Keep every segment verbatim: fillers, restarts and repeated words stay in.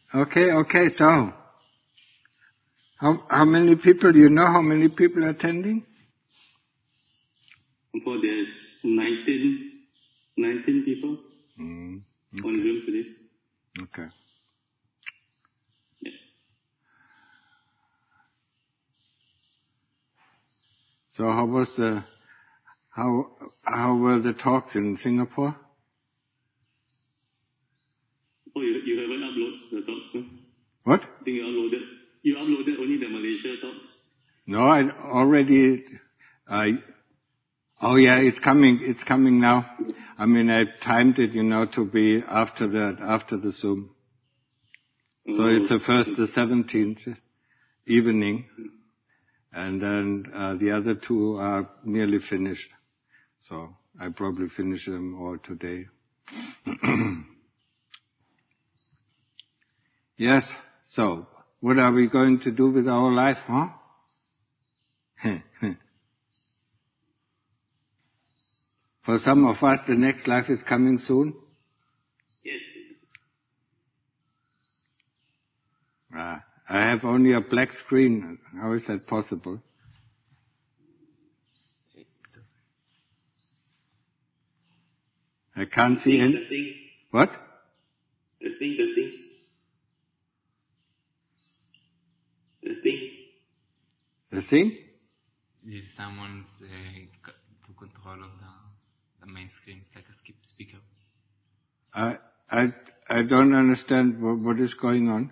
Okay, okay, so how how many people, do you know how many people are attending? For there's nineteen, nineteen people mm, okay. on Zoom today. Okay. Yeah. So how was the, how how were the talks in Singapore? Oh, you, you haven't uploaded the talks, no? What? I think you uploaded, you uploaded only the Malaysia talks. No, I already, I, oh yeah, it's coming, it's coming now. I mean, I timed it, you know, to be after that, after the Zoom. So Oh, it's the first, the seventeenth evening, and then uh, the other two are nearly finished. So I probably finish them all today. Yes, so what are we going to do with our life, huh? For some of us, the next life is coming soon. yes. Ah, I have only a black screen. How is that possible? I can't see any. What? The thing, the thing. The thing. The thing? If someone's uh, to control of the, the main screen, it's like a skip speaker. I I I don't understand what, what is going on.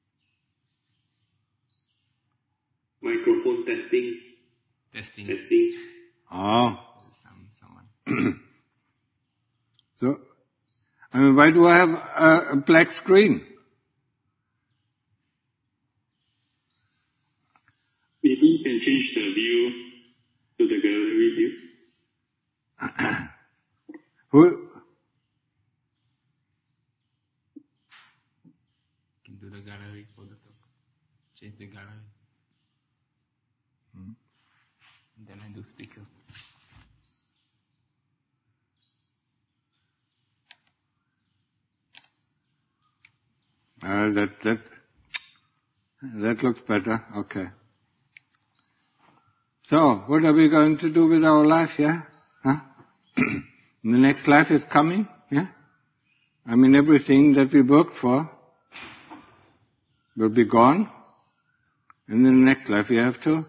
Microphone testing. Testing. Testing. Oh. Some, someone. So, I mean, why do I have a, a black screen? Maybe you can change the view to the gallery view. Who? You can do the gallery for the talk. Change the gallery. Hmm. And then I do speaker. Uh, that that that looks better. Okay. So, what are we going to do with our life? Yeah, huh? The next life is coming. Yeah. I mean, everything that we worked for will be gone, and in the next life we have to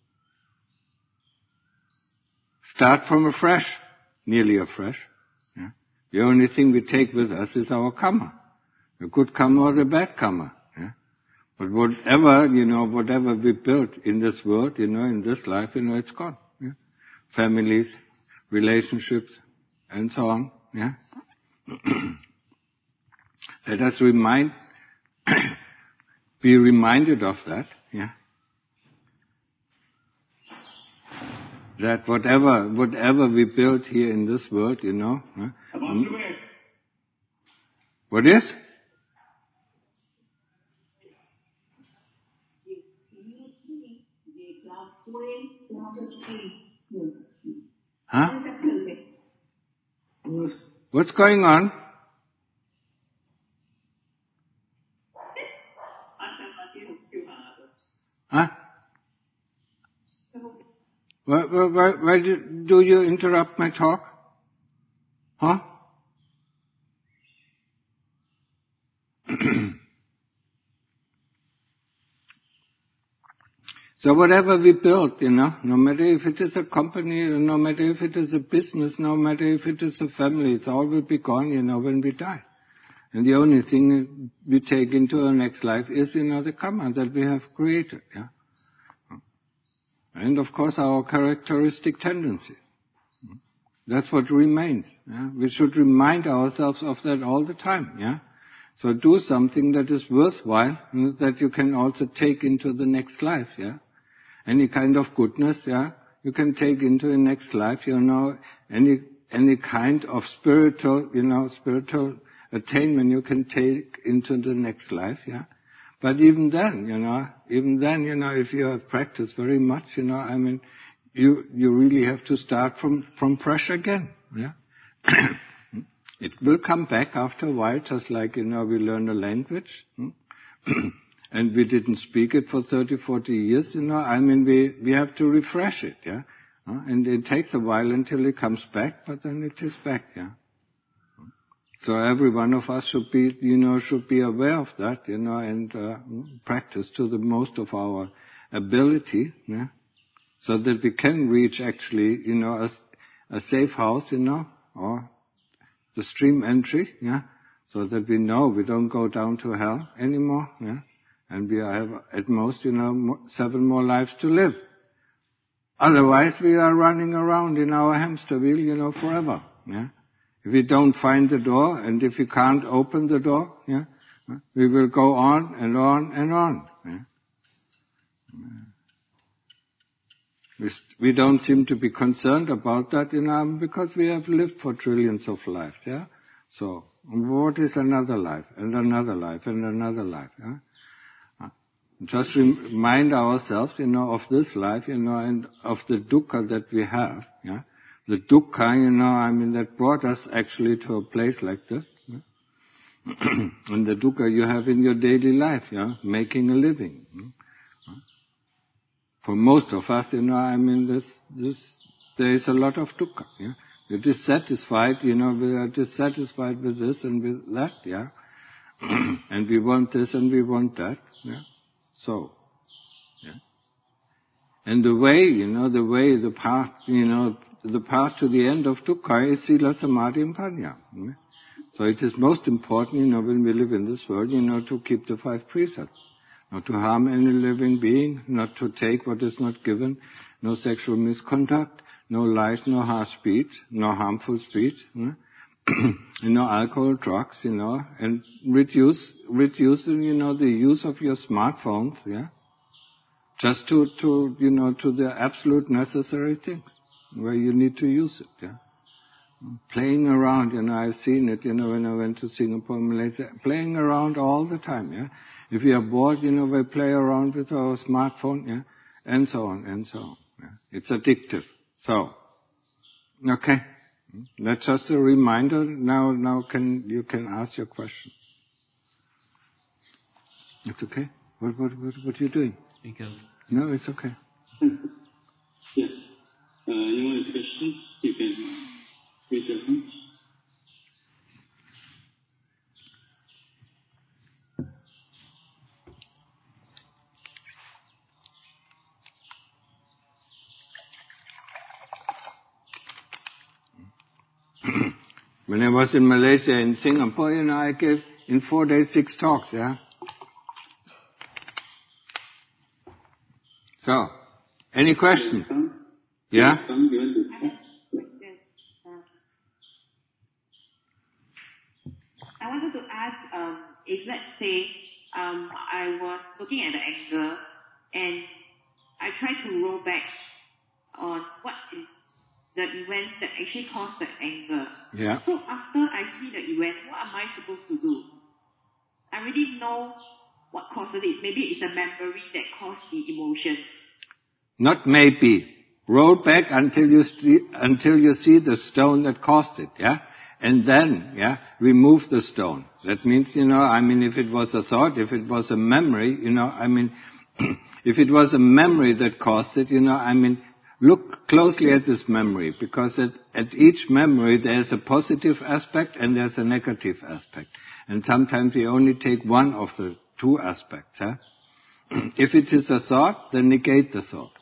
start from afresh, nearly afresh. Yeah. The only thing we take with us is our karma, the good karma or the bad karma. Yeah. But whatever, you know, whatever we built in this world, you know, in this life, you know, it's gone. Yeah. Families, relationships, and so on. Yeah. Let us remind, be reminded of that. Yeah. That whatever, whatever we build here in this world, you know. Huh? What is? Huh? What's going on? Huh? Why, why, why, why do, do you interrupt my talk? Huh? So whatever we build, you know, no matter if it is a company, no matter if it is a business, no matter if it is a family, it's all will be gone, you know, when we die. And the only thing we take into our next life is, you know, the karma that we have created, yeah. And of course our characteristic tendencies. That's what remains. Yeah? We should remind ourselves of that all the time, yeah. So do something that is worthwhile, that you can also take into the next life, yeah. Any kind of goodness, yeah, you can take into the next life, you know, any, any kind of spiritual, you know, spiritual attainment you can take into the next life, yeah. But even then, you know, even then, you know, if you have practiced very much, you know, I mean, you, you really have to start from, from fresh again, yeah. It will come back after a while, just like, you know, we learn a language. Hmm? and we didn't speak it for thirty, forty years, you know, I mean, we, we have to refresh it, yeah? Uh, and it takes a while until it comes back, but then it is back, yeah? So every one of us should be, you know, should be aware of that, you know, and uh, practice to the most of our ability, yeah? So that we can reach actually, you know, a, a safe house, you know, or the stream entry, yeah? So that we know we don't go down to hell anymore, yeah? And we have at most, you know, seven more lives to live. Otherwise, we are running around in our hamster wheel, you know, forever, yeah? If we don't find the door, and if we can't open the door, yeah, we will go on and on and on, yeah? We, we don't seem to be concerned about that, you know, because we have lived for trillions of lives, yeah? So, what is another life, and another life, and another life, yeah? Just remind ourselves, you know, of this life, you know, and of the dukkha that we have, yeah? The dukkha, you know, I mean, that brought us actually to a place like this, yeah? And the dukkha you have in your daily life, yeah? Making a living, yeah? For most of us, you know, I mean, this, this, there is a lot of dukkha, yeah? We're dissatisfied, you know, we are dissatisfied with this and with that, yeah? And we want this and we want that, yeah? So, yeah. And the way, you know, the way, the path, you know, the path to the end of dukkha is sila, samadhi, and panya. Yeah? So it is most important, you know, when we live in this world, you know, to keep the five precepts. Not to harm any living being, not to take what is not given, no sexual misconduct, no lies, no harsh speech, no harmful speech, yeah? No alcohol, drugs, you know, and reduce, reducing, you know, the use of your smartphones, yeah, just to, to, you know, to the absolute necessary things where you need to use it, yeah. Playing around, you know, I've seen it, you know, when I went to Singapore, Malaysia, playing around all the time, yeah. If we are bored, you know, we play around with our smartphone, yeah, and so on, and so on, yeah. It's addictive. So, okay. That's just a reminder. Now, now can, you can ask your question. It's okay? What, what, what, what are you doing? Speak out. No, it's okay. Yes. Uh, any more questions? You can raise your hands. When I was in Malaysia and Singapore, you know, I gave in four days six talks, yeah? So, any question? Yeah? I wanted to ask, um, if let's say um, I was looking at the anger and I tried to roll back on what is the events that actually caused the anger. Yeah. So after I see the event, what am I supposed to do? I already know what causes it. Maybe it's a memory that caused the emotions. Not maybe. Roll back until you see, until you see the stone that caused it, yeah? And then, yeah, remove the stone. That means, you know, I mean, if it was a thought, if it was a memory, you know, I mean, if it was a memory that caused it, you know, I mean, look closely at this memory, because at, at each memory there's a positive aspect and there's a negative aspect. And sometimes we only take one of the two aspects, huh? If it is a thought, then negate the thought.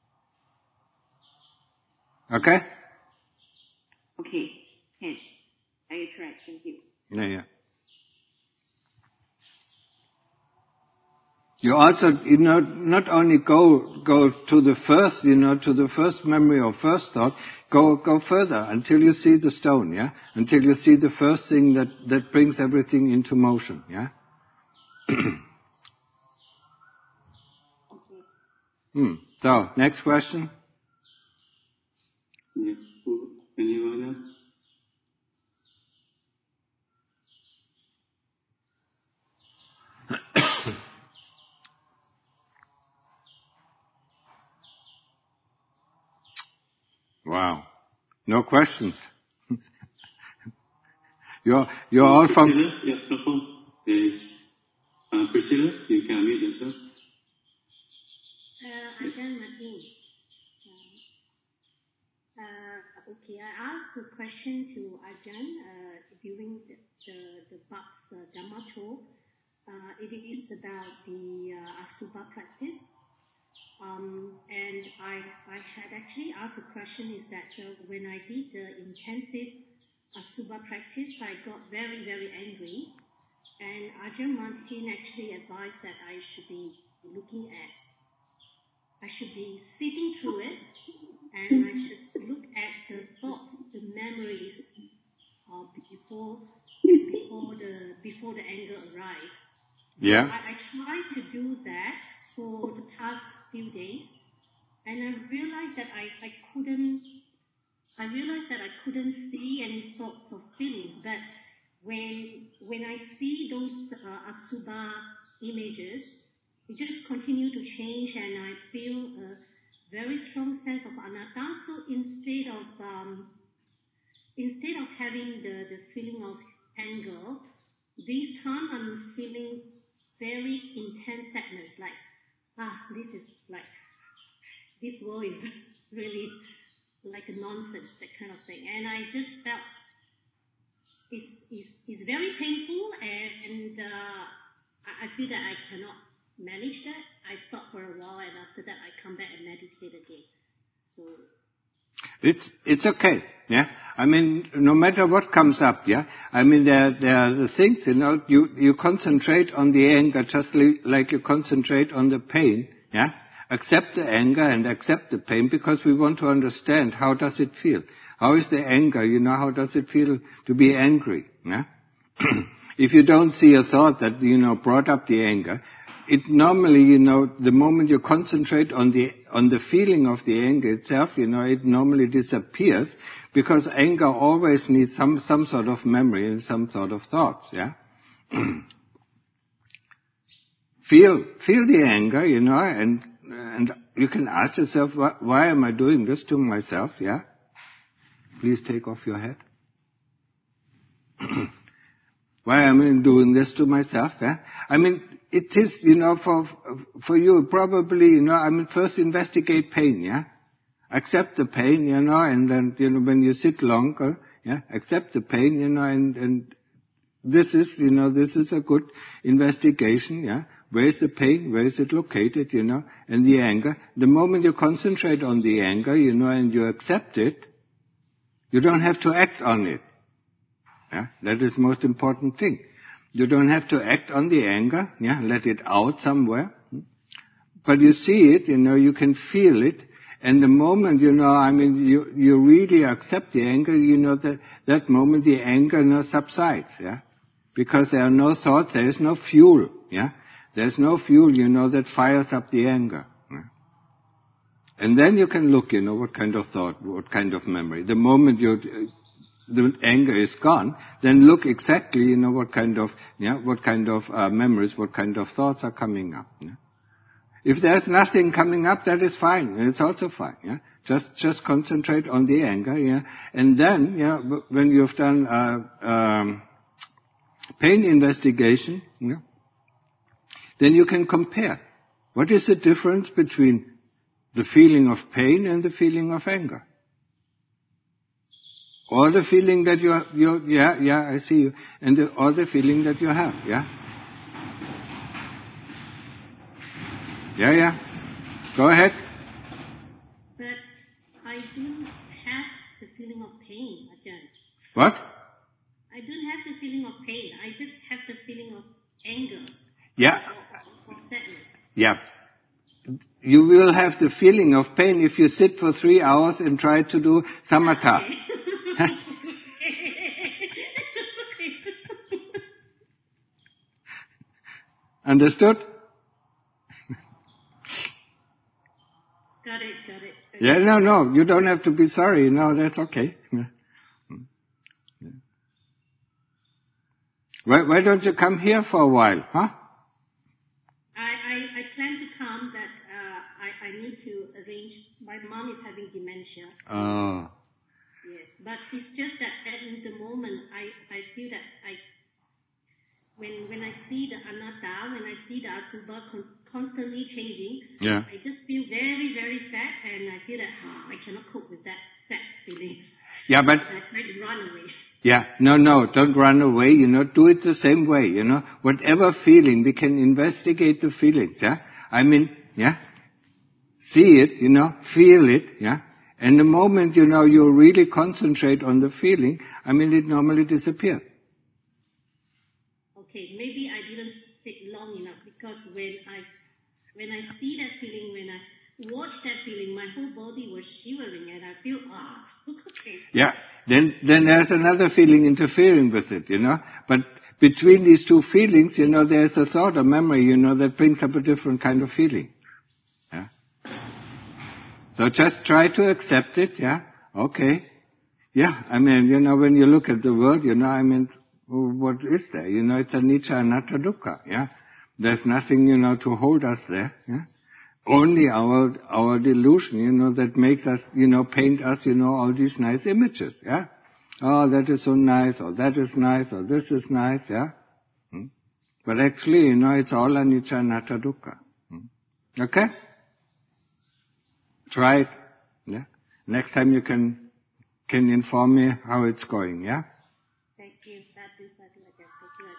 Okay? Okay. Yes. I will try. Thank you. Yeah, yeah. You also, you know, not only go go to the first, you know, to the first memory or first thought, go go further until you see the stone, yeah? Until you see the first thing that, that brings everything into motion, yeah? Okay. Hmm. So, next question. Yes. Anyone else? Wow. No questions. you're, you're all from... Yeah, no problem. Yes. Uh, Priscilla, you can unmute yourself. Uh, Ajahn Martin. Uh, uh, okay, I asked a question to Ajahn uh, during the the, the Bhak's uh, Dhamma talk. Uh, it is about the uh, Asubha practice. Um, and I, I had actually asked a question is that uh, when I did the intensive Asubha practice, I got very, very angry. And Ajahn Martin actually advised that I should be looking at, I should be sitting through it, and I should look at the thoughts, the memories uh, before, before the before the anger arrives. Yeah. So I, I tried to do that for the past few days, and I realized that I, I couldn't I realized that I couldn't see any thoughts or feelings. But when when I see those uh, Asubha images, it just continue to change, and I feel a very strong sense of anatta. So instead of um, instead of having the, the feeling of anger, this time I'm feeling very intense sadness, like, ah, this is like, this world is really like a nonsense, that kind of thing. And I just felt it's, it's, it's very painful, and, and uh, I, I feel that I cannot manage that. I stop for a while, and after that I come back and meditate again. So It's it's okay, yeah. I mean, no matter what comes up, yeah. I mean, there there are the things, you know. You you concentrate on the anger just li- like you concentrate on the pain, yeah. Accept the anger and accept the pain, because we want to understand how does it feel. How is the anger? You know, how does it feel to be angry? Yeah. If you don't see a thought that you know brought up the anger, it normally, you know, the moment you concentrate on the on the feeling of the anger itself, you know, it normally disappears, because anger always needs some some sort of memory and some sort of thoughts. Yeah. feel feel the anger, you know, and and you can ask yourself, why, why am I doing this to myself? Yeah. Please take off your hat. Why am I doing this to myself? Yeah. I mean, it is, you know, for for you probably, you know, I mean, first investigate pain, yeah. Accept the pain, you know, and then, you know, when you sit longer, yeah, accept the pain, you know, and and this is, you know, this is a good investigation, yeah. Where is the pain? Where is it located, you know? And the anger. The moment you concentrate on the anger, you know, and you accept it, you don't have to act on it. Yeah, that is the most important thing. You don't have to act on the anger, yeah, let it out somewhere. But you see it, you know, you can feel it, and the moment, you know, I mean, you, you really accept the anger, you know, that, that moment the anger, you know, subsides, yeah. Because there are no thoughts, there is no fuel, yeah. There's no fuel, you know, that fires up the anger. Yeah? And then you can look, you know, what kind of thought, what kind of memory. The moment you, the anger is gone, then look exactly, you know, what kind of, yeah, what kind of uh, memories, what kind of thoughts are coming up. Yeah? If there's nothing coming up, that is fine. It's also fine. Yeah, just just concentrate on the anger. Yeah, and then, yeah, when you've done uh, um, pain investigation, yeah, then you can compare. What is the difference between the feeling of pain and the feeling of anger? Or the feeling that you, you yeah, yeah, I see you, and the, or the feeling that you have, yeah? Yeah, yeah. Go ahead. But I don't have the feeling of pain, Ajahn. What? I don't have the feeling of pain. I just have the feeling of anger. Yeah. Or, or, or sadness. Yeah. You will have the feeling of pain if you sit for three hours and try to do samatha. Okay. Understood? Got it, got it. Okay. Yeah, no, no, you don't have to be sorry. No, that's okay. Yeah. Why, why don't you come here for a while, huh? I, I, I plan to come, but uh, I, I need to arrange. My mom is having dementia. Oh. Yes, but it's just that at the moment I, I feel that I when when I see the anatta, when I see the asubha con- constantly changing, Yeah. I just feel very, very sad, and I feel that oh, I cannot cope with that sad feeling. Yeah, but... And I try to run away. Yeah, no, no, don't run away, you know, do it the same way, you know. Whatever feeling, we can investigate the feelings, yeah. I mean, yeah. See it, you know, feel it, yeah. And the moment, you know, you really concentrate on the feeling, I mean, it normally disappears. Okay, maybe I didn't sit long enough, because when I when I see that feeling, when I watch that feeling, my whole body was shivering, and I feel, ah, oh, okay. Yeah, then, then there's another feeling interfering with it, you know. But between these two feelings, you know, there's a sort of memory, you know, that brings up a different kind of feeling. Yeah. So just try to accept it, yeah. Okay. Yeah, I mean, you know, when you look at the world, you know, I mean, what is there? You know, it's anicca, anatta, dukkha, yeah. There's nothing, you know, to hold us there, yeah. Only our, our delusion, you know, that makes us, you know, paint us, you know, all these nice images, yeah. Oh, that is so nice, or that is nice, or this is nice, yeah. Hmm? But actually, you know, it's all anicca, anatta, dukkha. Hmm? Okay? Try it, yeah. Next time you can, can inform me how it's going, yeah. Thank you. That is that like that.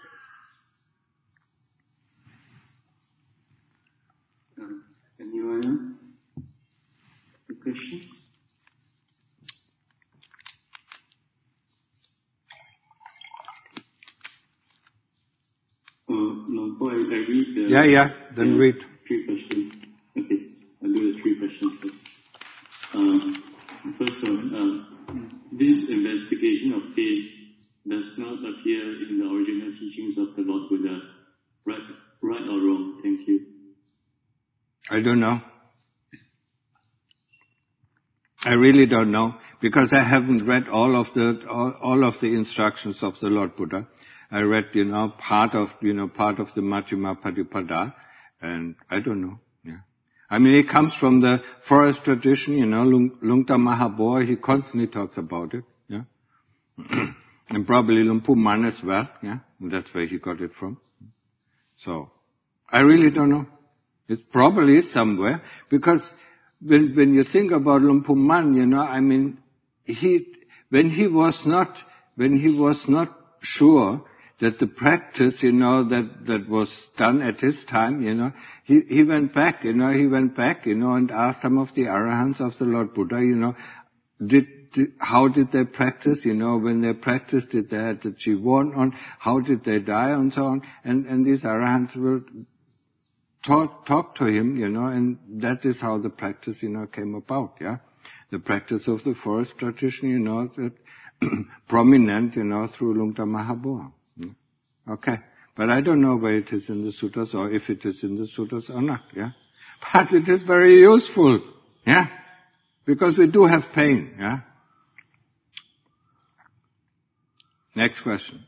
Thank you. Um, anyone else? Any questions? Uh, no, I, I read the... Yeah, yeah, then the read. Three questions. Okay, I'll do the three questions first. Um, first one, uh, this investigation of faith does not appear in the original teachings of the Lord Buddha. Right, right or wrong? Thank you. I don't know. I really don't know, because I haven't read all of the all, all of the instructions of the Lord Buddha. I read, you know, part of you know part of the Majjhima Patipada, and I don't know. Yeah, I mean, it comes from the forest tradition, you know. Lung, Lungta Mahabua, he constantly talks about it. Yeah, and probably Lumpu Man as well. Yeah, and that's where he got it from. So, I really don't know. It probably is somewhere, because when, when you think about Lumpur Man, you know, I mean, he, when he was not, when he was not sure that the practice, you know, that, that was done at his time, you know, he, he went back, you know, he went back, you know, and asked some of the arahants of the Lord Buddha, you know, did, did how did they practice, you know, when they practiced, did they have the Jivan on, how did they die, and so on, and, and these arahants will Talk, talk to him, you know, and that is how the practice, you know, came about, yeah. The practice of the forest tradition, you know, that prominent, you know, through Lungta Mahabua. Yeah? Okay. But I don't know where it is in the sutras, or if it is in the sutras or not, yeah. But it is very useful, yeah. Because we do have pain, yeah. Next question.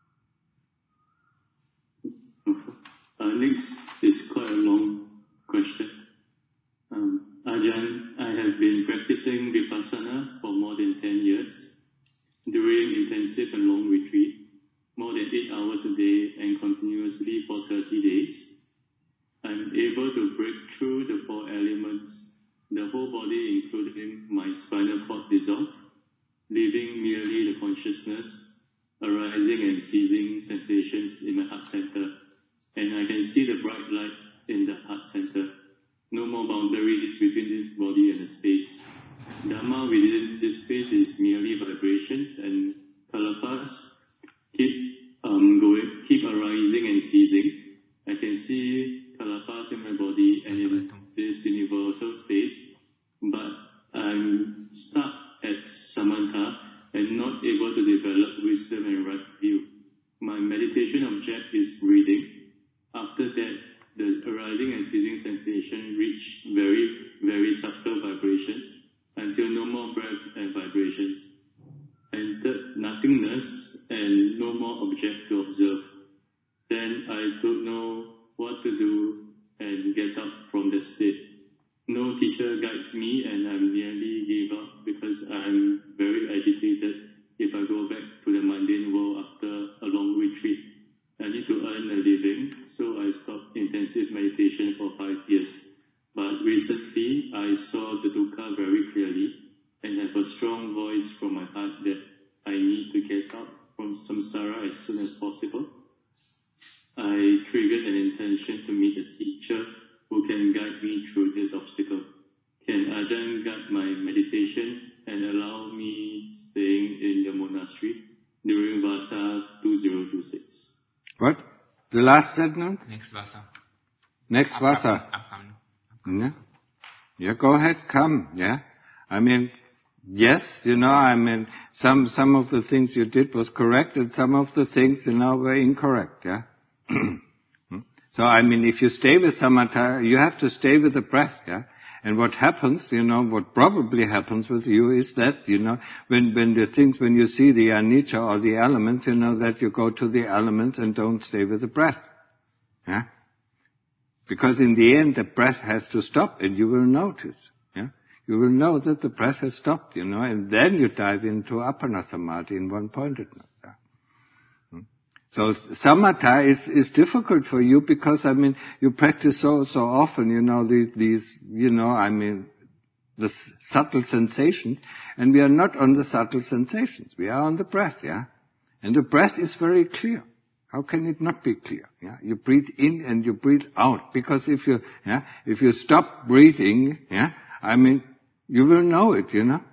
Uh, next is quite a long question. Um, Ajahn, I have been practicing Vipassana for more than ten years. During intensive and long retreat, more than eight hours a day and continuously for thirty days, I'm able to break through the four elements, the whole body including my spinal cord dissolve, leaving merely the consciousness, arising and ceasing sensations in my heart center. And I can see the bright light in the heart center. No more boundaries between this body and the space. Dhamma within this space is merely vibrations, and kalapas keep um, going, keep arising and ceasing. I can see kalapas in my body and in this universal space, but I'm stuck at samantha and not able to develop wisdom and right view. My meditation object is breathing. After that, the arising and ceasing sensation reach very, very subtle vibration until no more breath and vibrations. And third, nothingness and no more object to observe. Then I don't know what to do and get up from that state. No teacher guides me, and I nearly gave up because I'm very agitated if I go back to the mundane world after a long retreat. I need to earn a living, stopped intensive meditation for five years. But recently, I saw the dukkha very clearly and have a strong voice from my heart that I need to get out from samsara as soon as possible. I triggered an intention to meet a teacher who can guide me through this obstacle. Can Ajahn guide my meditation and allow me staying in the monastery during Vasa two thousand twenty-six? What? The last sentence? Next Vasa. Next Vasa. Upcoming. Yeah. Yeah, go ahead, come, yeah. I mean, yes, you know, I mean, some, some of the things you did was correct and some of the things, you know, were incorrect, yeah. So, I mean, if you stay with samatha, you have to stay with the breath, yeah. And what happens, you know, what probably happens with you is that, you know, when, when the things, when you see the anicca or the elements, you know, that you go to the elements and don't stay with the breath, yeah. Because in the end, the breath has to stop, and you will notice, yeah? You will know that the breath has stopped, you know, and then you dive into appana samadhi in one-pointedness. Yeah? Hmm? So samatha is, is difficult for you because, I mean, you practice so, so often, you know, these, these, you know, I mean, the subtle sensations, and we are not on the subtle sensations. We are on the breath, yeah? And the breath is very clear. How can it not be clear? Yeah, you breathe in and you breathe out. Because if you, yeah, if you stop breathing, yeah, I mean, you will know it, you know.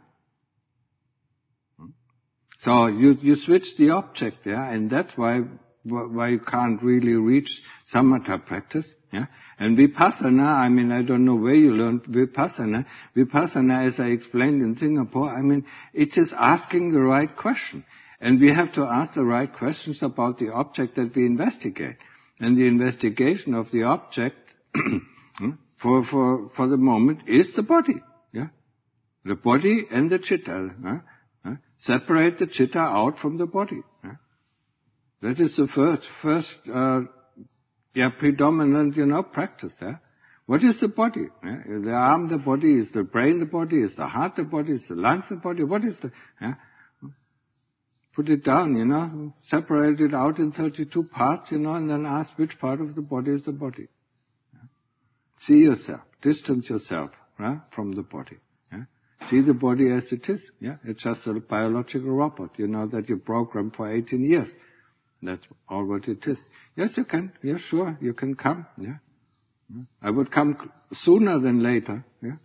So you, you switch the object, yeah, and that's why, why you can't really reach samatha practice, yeah. And vipassana, I mean, I don't know where you learned vipassana. Vipassana, as I explained in Singapore, I mean, it is asking the right question. And we have to ask the right questions about the object that we investigate. And the investigation of the object, for, for, for the moment, is the body. Yeah? The body and the chitta. Huh? Huh? Separate the chitta out from the body. Yeah? That is the first, first, uh, yeah, predominant, you know, practice. Yeah? What is the body? Yeah? Is the arm the body? Is the brain the body? Is the heart the body? Is the lungs the body? What is the, yeah? Put it down, you know, separate it out in thirty-two parts, you know, and then ask which part of the body is the body. Yeah? See yourself, distance yourself, right, from the body. Yeah? See the body as it is. Yeah? It's just a biological robot, you know, that you programmed for eighteen years. That's all what it is. Yes, you can. Yeah, sure, you can come. Yeah. Yeah. I would come sooner than later. Yeah.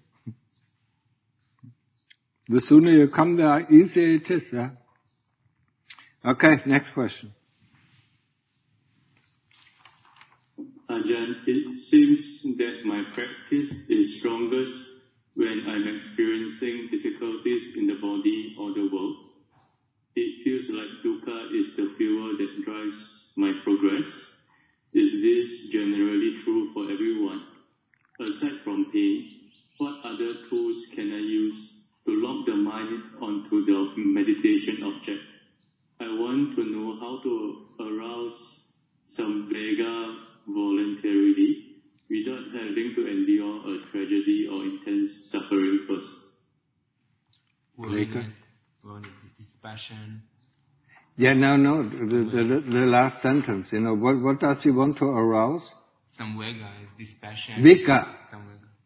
The sooner you come, the easier it is. Yeah. Okay, next question. Ajahn, it seems that my practice is strongest when I'm experiencing difficulties in the body or the world. It feels like dukkha is the fuel that drives my progress. Is this generally true for everyone? Aside from pain, what other tools can I use to lock the mind onto the meditation object? I want to know how to arouse some vega voluntarily without having to endure a tragedy or intense suffering first. Willingness, dispassion. Yeah, no, no, the, the, the last sentence, you know, what, what does he want to arouse? Some vega is dispassion. Vika. Some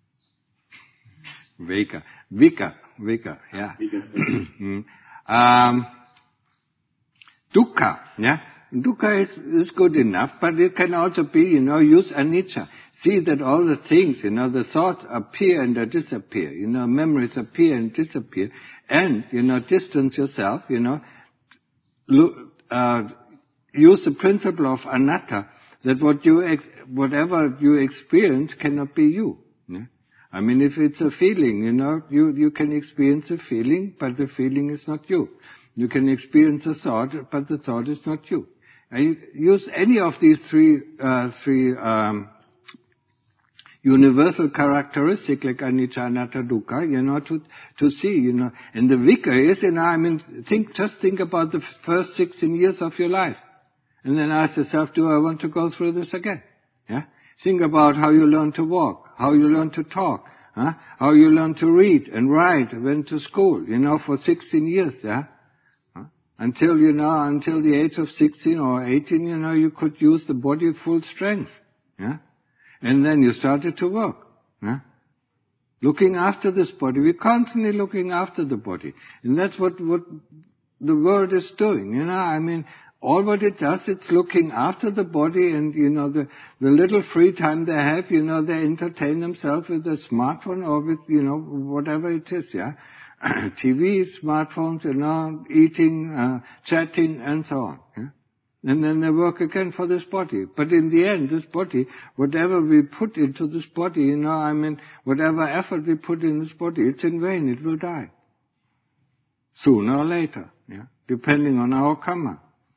vega. Vika. Vika, yeah. Vika. um, Dukkha, yeah. Dukkha is, is good enough, but it can also be, you know, use anicca. See that all the things, you know, the thoughts appear and they disappear. You know, memories appear and disappear. And, you know, distance yourself, you know, look, uh, use the principle of anatta, that what you, ex- whatever you experience cannot be you. Yeah? I mean, if it's a feeling, you know, you, you can experience a feeling, but the feeling is not you. You can experience a thought, but the thought is not you. And use any of these three, uh, three, um, universal characteristics like anicca, anatta, dukkha, you know, to, to see, you know. And the vika is, you know, I mean, think, just think about the first sixteen years of your life. And then ask yourself, do I want to go through this again? Yeah? Think about how you learn to walk, how you learn to talk, huh? How you learn to read and write, went to school, you know, for sixteen years, yeah? Until, you know, until the age of sixteen or eighteen, you know, you could use the body full strength. Yeah? And then you started to work. Yeah? Looking after this body. We're constantly looking after the body. And that's what, what the world is doing. You know, I mean, all what it does, it's looking after the body, and, you know, the, the little free time they have, you know, they entertain themselves with a smartphone or with, you know, whatever it is, yeah. T V, smartphones, you know, eating, uh, chatting, and so on. Yeah? And then they work again for this body. But in the end, this body, whatever we put into this body, you know, I mean, whatever effort we put in this body, it's in vain. It will die. Sooner or later, yeah, depending on our karma.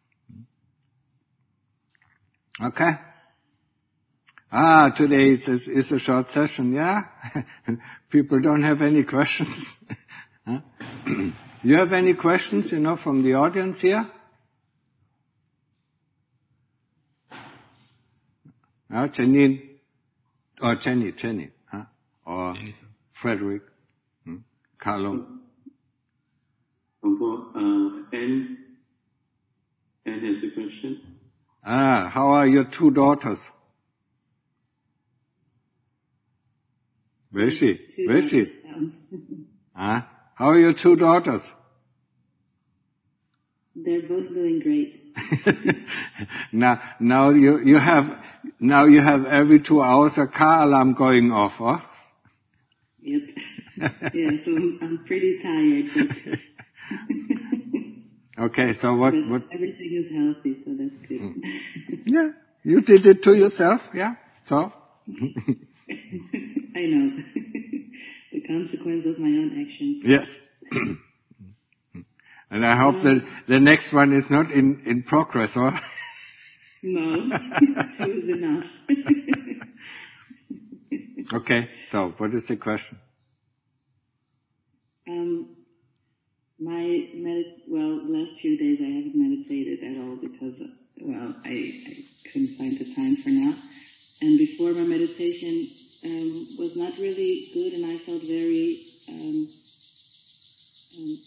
Okay? Ah, today is a, is a short session, yeah? People don't have any questions. Huh? You have any questions, you know, from the audience here? Uh, Janine, or Jenny, Jenny, huh? Or Jennifer. Frederick, hmm? Carlo. Uh, Anne, Anne has a question. Ah, how are your two daughters? Where is she? Where is she? Ah, how are your two daughters? They're both doing great. now, now you you have now you have every two hours a car alarm going off, huh? Yep. Yeah, so I'm, I'm pretty tired. But okay, so what but what? Everything is healthy, so that's good. Mm. Yeah, you did it to yourself, yeah. So. I know the consequence of my own actions. Yes. And I hope um, that the next one is not in, in progress, or? No, two is enough. Okay, so what is the question? Um, my medit- well, the last few days I haven't meditated at all because, well, I, I couldn't find the time for now. And before, my meditation um, was not really good, and I felt very, um, um,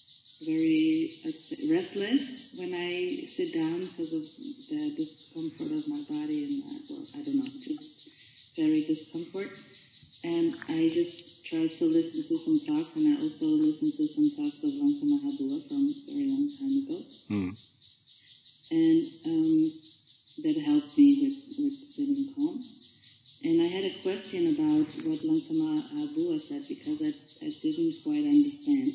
very restless when I sit down because of the discomfort of my body, and uh, well, I don't know, just very discomfort. And I just tried to listen to some talks, and I also listened to some talks of Longsa Mahabua from a very long time ago. Mm. And um, that helped me with, with sitting calm. And I had a question about what Longsa Mahabua said because I, I didn't quite understand.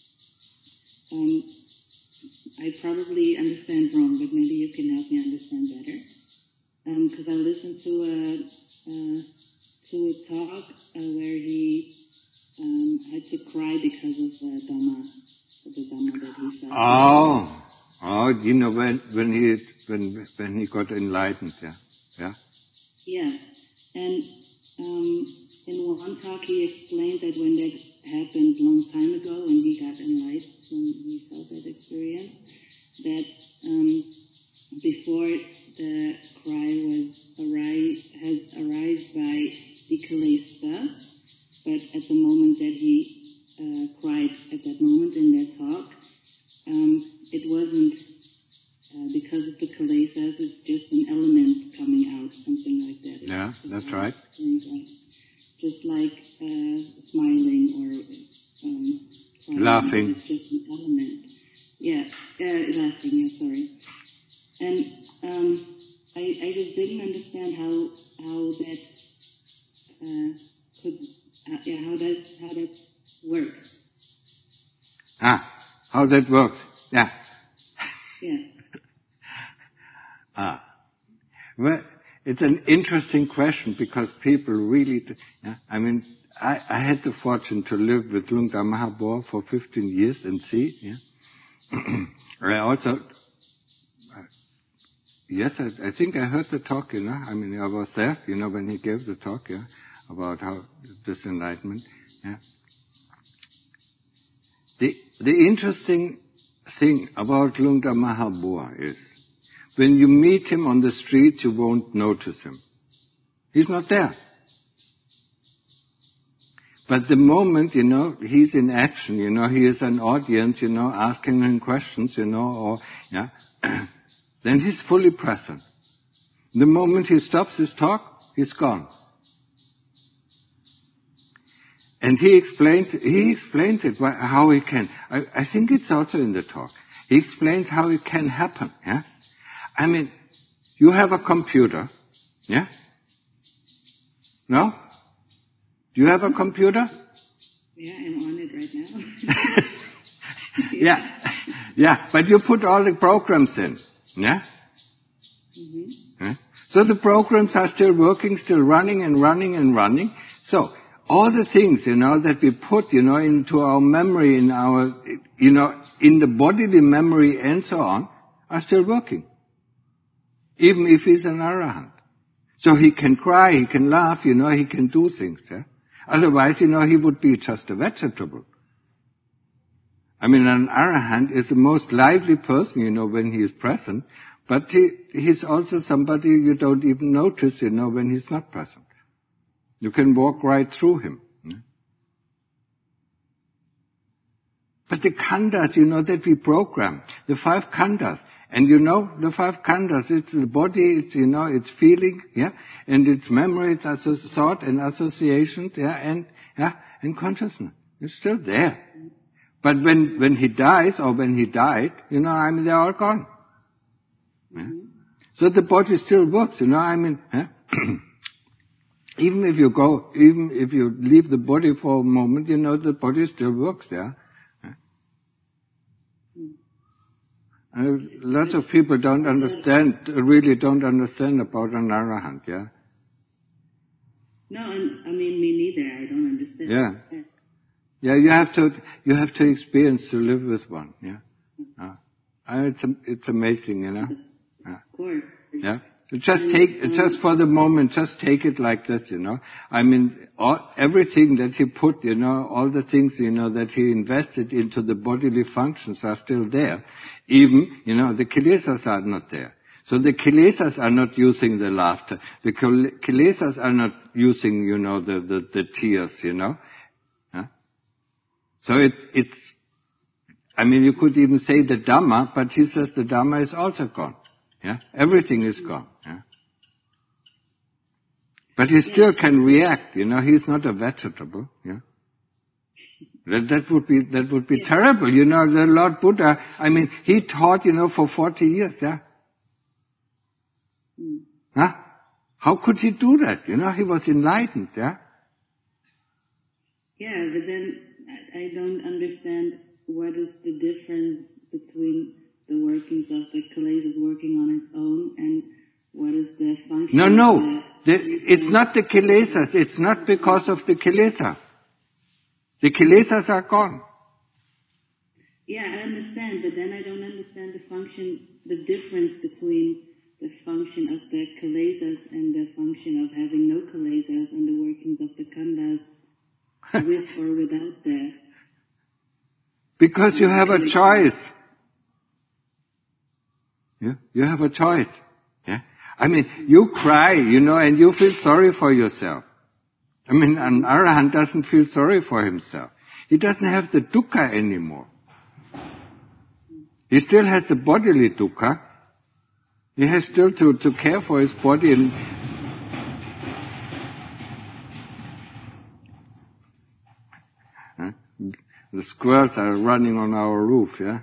Um, I probably understand wrong, but maybe you can help me understand better. Because um, I listened to a, uh, to a talk uh, where he um, had to cry because of uh, Dhamma, the Dhamma that he felt. Oh, oh, you know when when he when when he got enlightened, yeah, yeah. Yeah, and um, in one talk he explained that when that happened a long time ago, when he got enlightened, when he felt that experience, that um, before the cry was arise, has arisen by the kilesas, but at the moment that he uh, cried at that moment in that talk, um, it wasn't uh, because of the kilesas, it's just an element coming out, something like that. Yeah, it's that's right. right. Just like uh, smiling or um, crying, laughing. It's just an element. Yeah, uh, laughing, yeah, sorry. And um, I, I just didn't understand how how that uh, could, uh, yeah, how that how that works. Ah, how that works? Yeah. Yeah. ah, well, it's an interesting question because people really. T- yeah, I mean, I, I had the fortune to live with Lungta Mahabua for fifteen years and see. Yeah. I also. Yes, I, I think I heard the talk, you know. I mean, I was there, you know, when he gave the talk, yeah, about how this enlightenment, yeah. The the interesting thing about Lungta Mahabua is, when you meet him on the street, you won't notice him. He's not there. But the moment, you know, he's in action, you know, he is an audience, you know, asking him questions, you know, or, yeah, then he's fully present. The moment he stops his talk, he's gone. And he explained, he explained it, how it can. I, I think it's also in the talk. He explains how it can happen, yeah? I mean, you have a computer, yeah? No? Do you have a computer? Yeah, I'm on it right now. yeah, yeah, but you put all the programs in, yeah? Mm-hmm. yeah? So the programs are still working, still running and running and running. So, all the things, you know, that we put, you know, into our memory, in our, you know, in the bodily memory and so on, are still working. Even if he's an arahant. So he can cry, he can laugh, you know, he can do things, yeah. Otherwise, you know, he would be just a vegetable. I mean, an arahant is the most lively person, you know, when he is present, but he, he's also somebody you don't even notice, you know, when he's not present. You can walk right through him. Yeah? But the khandhas, you know, that we program, the five khandhas, and you know, the five khandhas, it's the body, it's, you know, it's feeling, yeah, and it's memory, it's associ- thought and associations, yeah, and, yeah, and consciousness. It's still there. But when, when he dies, or when he died, you know, I mean, they're all gone. Yeah? So the body still works, you know, I mean, yeah? Even if you go, even if you leave the body for a moment, you know, the body still works there. Yeah? Uh, lots of people don't understand, really don't understand about an arahant, yeah? No, and I mean, me neither. I don't understand. Yeah. Yeah, you have to, you have to experience to live with one, yeah? Uh, it's, it's amazing, you know? Yeah. Of course. Yeah? Just take, just for the moment, just take it like this, you know. I mean, all, everything that he put, you know, all the things, you know, that he invested into the bodily functions are still there. Even, you know, the kilesas are not there. So the kilesas are not using the laughter. The kilesas are not using, you know, the, the, the tears, you know. Huh? So it's, it's, I mean, you could even say the Dhamma, but he says the Dhamma is also gone. Yeah, everything is gone. Yeah, but he still can react. You know, he's not a vegetable. Yeah, that that would be that would be terrible. You know, the Lord Buddha. I mean, he taught. You know, for forty years. Yeah. Mm. Huh? How could he do that? You know, he was enlightened. Yeah. Yeah, but then I don't understand what is the difference between the workings of the kilesas working on its own, and what is the function? No, no, of the, it's not the kilesas. It's not because of the kilesa. The kilesas are gone. Yeah, I understand, but then I don't understand the function, the difference between the function of the kilesas and the function of having no kilesas and the workings of the khandhas with or without that. Because you have a choice. Yeah? You have a choice. Yeah? I mean, you cry, you know, and you feel sorry for yourself. I mean, an arahant doesn't feel sorry for himself. He doesn't have the dukkha anymore. He still has the bodily dukkha. He has still to, to care for his body and huh? The squirrels are running on our roof, yeah?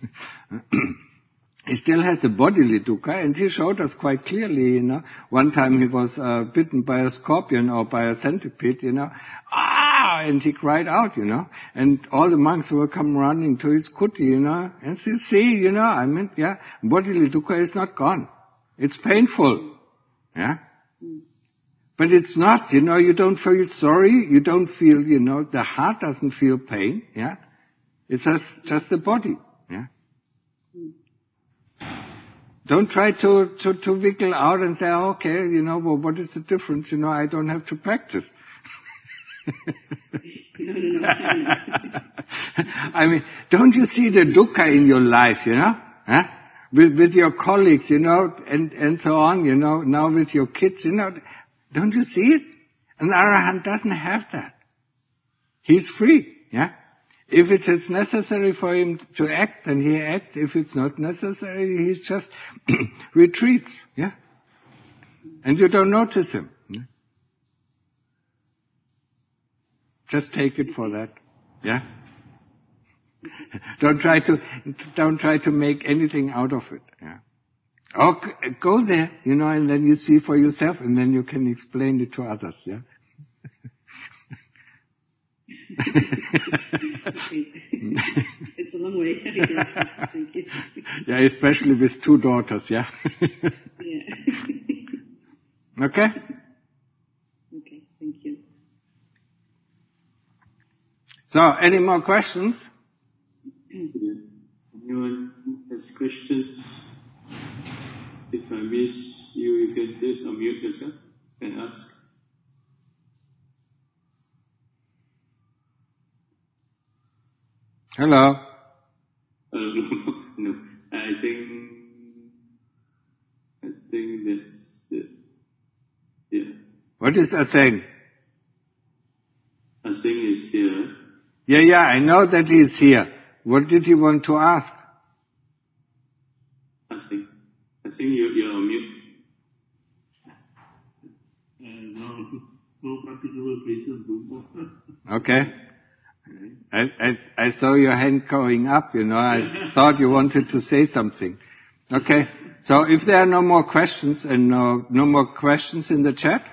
He still has the bodily dukkha, and he showed us quite clearly, you know. One time he was uh, bitten by a scorpion or by a centipede, you know. Ah! And he cried out, you know. And all the monks will come running to his kuti, you know. And say, see, you know, I mean, yeah, bodily dukkha is not gone. It's painful, yeah. But it's not, you know, you don't feel sorry, you don't feel, you know, the heart doesn't feel pain, yeah. It's just, just the body, yeah. Don't try to, to, to wiggle out and say, oh, okay, you know, well, what is the difference? You know, I don't have to practice. I mean, don't you see the dukkha in your life, you know? Huh? With, with your colleagues, you know, and, and so on, you know, now with your kids, you know, don't you see it? An arahant doesn't have that. He's free, yeah? If it is necessary for him to act, then he acts. If it's not necessary, he just retreats, yeah? And you don't notice him. Yeah? Just take it for that. Yeah? Don't try to, don't try to make anything out of it. Yeah? Or go there, you know, and then you see for yourself, and then you can explain it to others. Yeah? It's a long way. Thank you. Yeah, especially with two daughters, yeah? Yeah. Okay? Okay, thank you. So, any more questions? Yeah. Anyone has questions? If I miss you, you can just unmute yourself and ask. Hello. Uh, no, no. I think, I think that's it. Yeah. What is Aseng? Aseng is here. Yeah, yeah, I know that he is here. What did he want to ask? Aseng. Aseng, you, you're on mute. Uh, no, no particular reason. Okay. I, I, I saw your hand going up, you know. I thought you wanted to say something. Okay. So if there are no more questions and no, no more questions in the chat?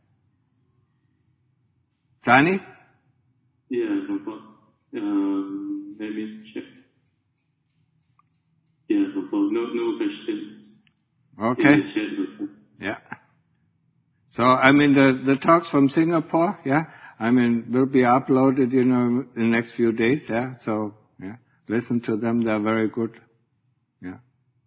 Tani? Yeah, no problem. Um, let me check. Yeah, no problem. No, no questions. Okay. In the chat also. Yeah. So, I mean, the, the talks from Singapore, yeah, I mean, will be uploaded, you know, in the next few days, yeah. So, yeah, listen to them. They're very good. Yeah.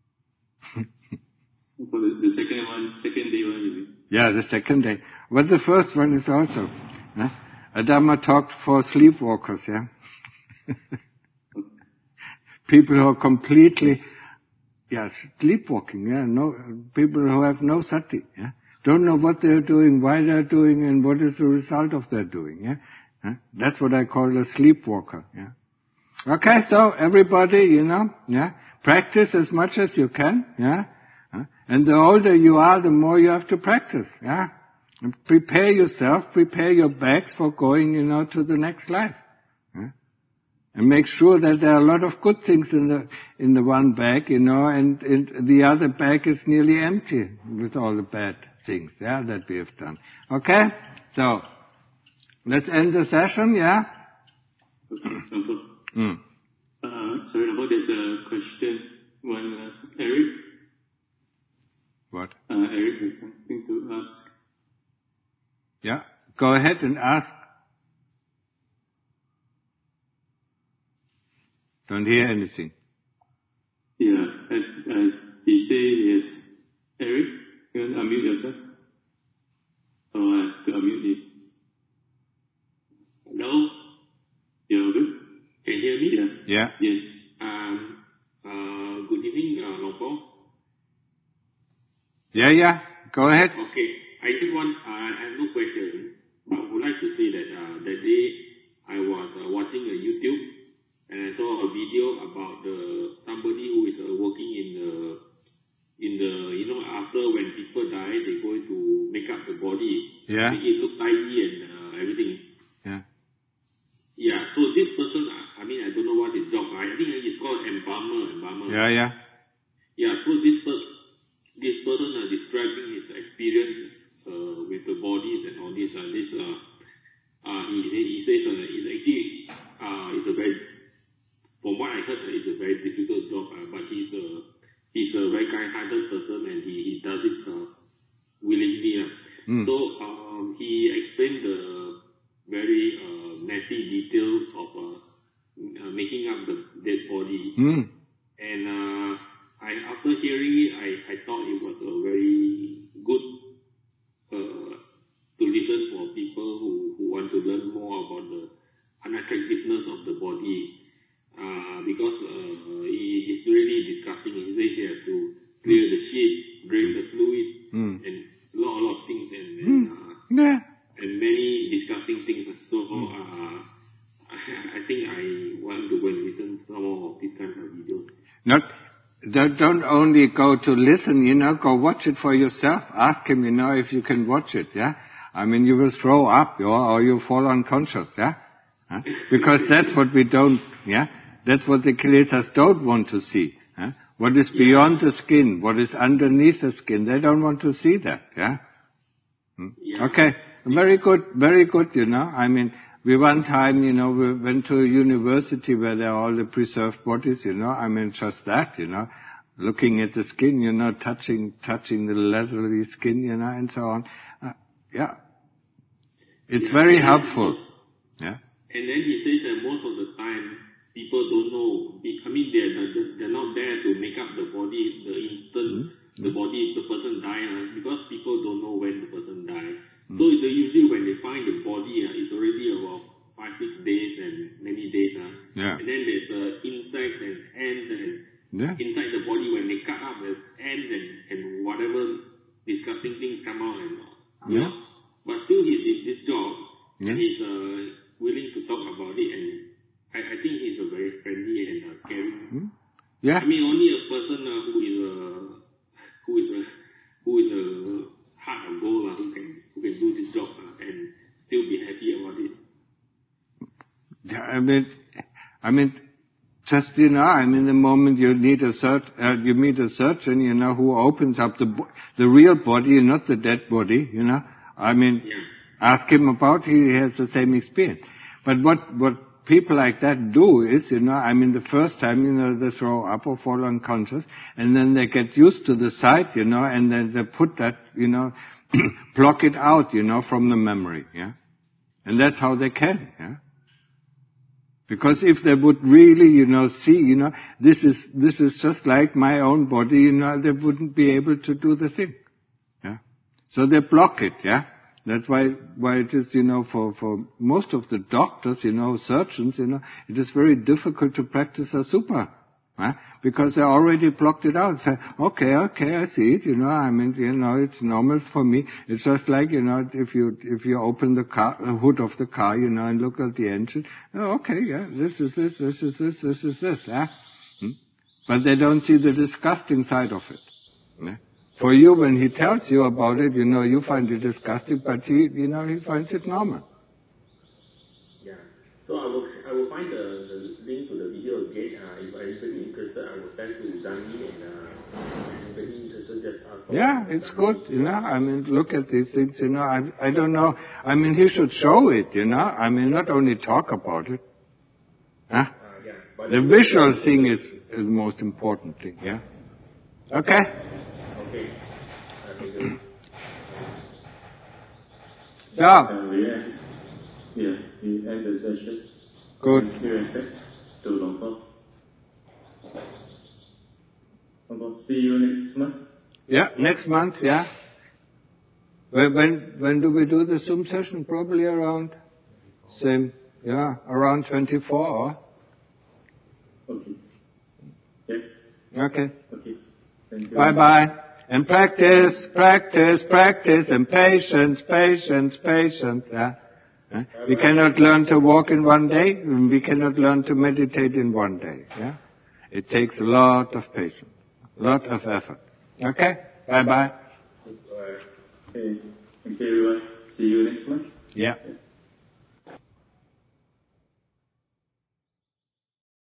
For the, the second one, second day one, you mean? Yeah, the second day. But the first one is also, yeah. Adama talked for sleepwalkers, yeah. People who are completely, yeah, sleepwalking, yeah, no, people who have no sati, yeah. Don't know what they're doing, why they're doing, and what is the result of their doing, yeah. yeah? That's what I call a sleepwalker, yeah. Okay, so everybody, you know, yeah, practice as much as you can, yeah. yeah? And the older you are, the more you have to practice, yeah. And prepare yourself, prepare your bags for going, you know, to the next life. Yeah? And make sure that there are a lot of good things in the in the one bag, you know, and, and the other bag is nearly empty with all the bad things, yeah, that we have done. Okay? So, let's end the session, yeah? Okay, Nampak. Mm. Uh, sorry, Nampak, there's a question. One ask Eric. What? Uh, Eric has something to ask. Yeah, go ahead and ask. Don't hear anything. Yeah, as, as he said, yes. Eric, you want to unmute yourself? Oh, I have to unmute you. Hello? You're good? Can you hear me? Yeah. Yes. Um, uh, good evening, uh, Longpo. Yeah, yeah, go ahead. Okay, I just want, uh, I have no question, but I would like to say that uh, that day I was uh, watching a YouTube and I saw a video about the somebody who is uh, working in the, in the, you know, after when people die, they go to make up the body, Yeah. make it look tidy and uh, everything. Yeah. Yeah, so this person, I mean, I don't know what his job, I think it's called embalmer, embalmer. Yeah, yeah. Yeah, so this person, this person uh, describing his experience uh, with the bodies and all this, uh, this uh, uh, he, he says uh, it's actually, uh, it's a very, from what I heard, uh, it's a very difficult job, uh, but he's a, he's a very kind-hearted person and he, he does it uh, willingly. Uh. Mm. So um, he explained the very uh, messy details of uh, uh, making up the dead body. Mm. And uh, I, after hearing it, I, I thought it was a very good uh, to listen for people who, who want to learn more about the unattractiveness of the body. Uh, because uh, it, it's really disgusting. He says you have to clear the shit, drain the fluid, Mm. and a lot, a lot of things, and, and, Mm. uh, Yeah. and many disgusting things. So uh, I, I think I want to go and listen to some more of these kinds of videos. Not, don't, don't only go to listen, you know, go watch it for yourself. Ask him, you know, if you can watch it, yeah. I mean, you will throw up, or, or you fall unconscious, yeah? Huh? Because that's what we don't, yeah? That's what the Kilesas don't want to see. Huh? What is beyond the skin, what is underneath the skin, they don't want to see that, yeah? Hmm? Yeah. Okay, very good, very good, you know. I mean, we one time, you know, we went to a university where there are all the preserved bodies, you know. I mean, just that, you know. Looking at the skin, you know, touching, touching the leathery skin, you know, and so on. Uh, yeah. It's yeah, very helpful. Yeah. And then he says that most of the time, people don't know. I mean, they're, they're not there to make up the body, the instant mm-hmm. the body, the person dies, uh, because people don't know when the person dies. Mm-hmm. So they usually when they find the body, uh, it's already about five, six days and many days. Uh, yeah. And then there's uh, insects and ants and yeah. inside the body. When they cut up, there's ants and, and whatever disgusting things come out. And yeah. know, but still he's in this job yeah. and he's uh, willing to talk about it, and I, I think he's a very friendly and uh, caring. Mm-hmm. Yeah. I mean, only a person uh, who is a who is a who is a heart of gold uh, who can who can do this job uh, and still be happy about it. Yeah, I mean, I mean, just you know, I mean, the moment you need a cert, uh, you meet a surgeon, you know, who opens up the the real body, not the dead body, you know. I mean, yeah. ask him about, he has the same experience. But what what people like that do is, you know, I mean, the first time, you know, they throw up or fall unconscious, and then they get used to the sight, you know, and then they put that, you know, block it out, you know, from the memory, yeah. And that's how they can, yeah. Because if they would really, you know, see, you know, this is, this is just like my own body, you know, they wouldn't be able to do the thing. Yeah. So they block it, yeah. That's why, why it is, you know, for, for most of the doctors, you know, surgeons, you know, it is very difficult to practice a super. Huh? Because they already blocked it out. Say, okay, okay, I see it, you know, I mean, you know, it's normal for me. It's just like, you know, if you, if you open the car, the hood of the car, you know, and look at the engine, oh, okay, yeah, this is this, this is this, this is this, yeah. Hmm? But they don't see the disgusting side of it. Yeah? For you, when he tells you about it, you know, you find it disgusting, but he, you know, he finds it normal. Yeah. So I will, I will find the, the link to the video again. Uh, if anybody interested, I will send to Danny, and uh, anybody interested, just ask. Yeah, it's good, you know. I mean, look at these things, you know. I, I don't know. I mean, he should show it, you know. I mean, not only talk about it. Huh? Uh, yeah. But the visual thing is, is the most important thing, yeah. Okay. Okay. So. Uh, we end, yeah, we end the session. Good. With respects to Long Po. Long Po, see you next month. Yeah, next month, yeah. When, when, when do we do the Zoom session? Probably around, same, yeah, around twenty-four. Okay. Yeah. Okay. Okay. Thank you. Bye-bye. And practice, practice, practice, and patience, patience, patience. Yeah? Yeah? We cannot learn to walk in one day. We cannot learn to meditate in one day. Yeah? It takes a lot of patience, a lot of effort. Okay? Bye-bye. Okay. Thank you, everyone. See you next month. Yeah.